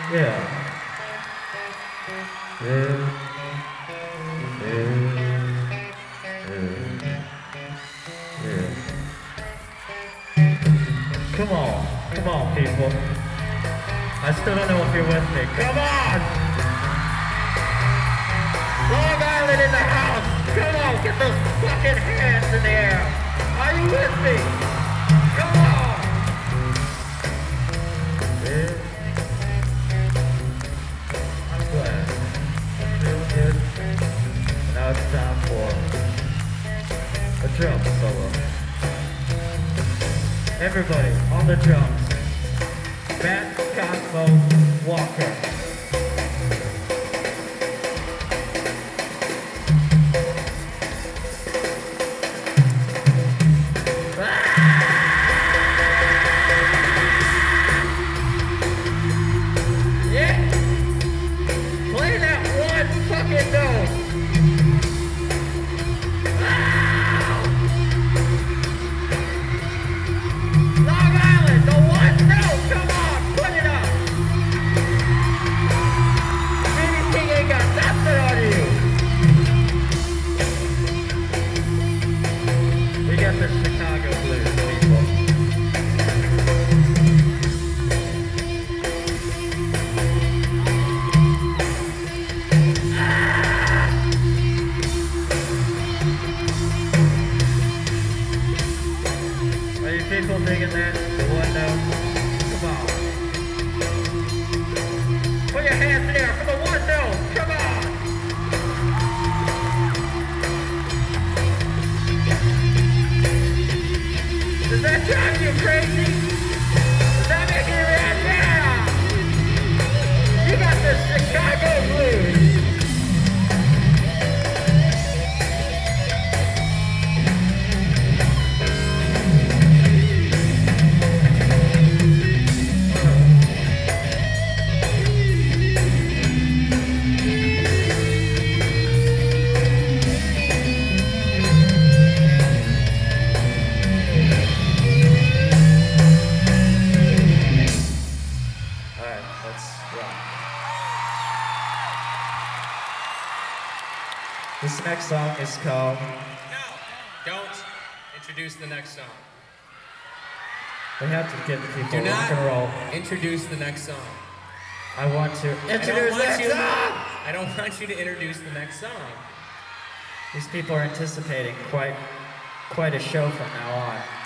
Yeah. Yeah. Yeah. Yeah. Come on, people. I still don't know if you're with me. Come on! Long Island in the house! Come on, get those fucking hands in the air! Are you with me? Come on! Yeah. I'm glad. I'm feeling good. Now it's time for a drum solo. Everybody on the drums. Matt Cosmo Walker. Yeah! Play that one fucking note! Long Island, the one note! Come on, put it up! BB King ain't got nothing on you! We got the Chicago blues, people. Are you people digging that? The one note? Come on. Put your hands in the air for the one note. Come on. Does that drive you crazy? Does that make you mad? Yeah. You got the Chicago blues. This next song is called... No, don't introduce the next song. We have to give the people Do rock and roll. not introduce the next song. I want to introduce the next song! I don't want you to introduce the next song. These people are anticipating quite a show from now on.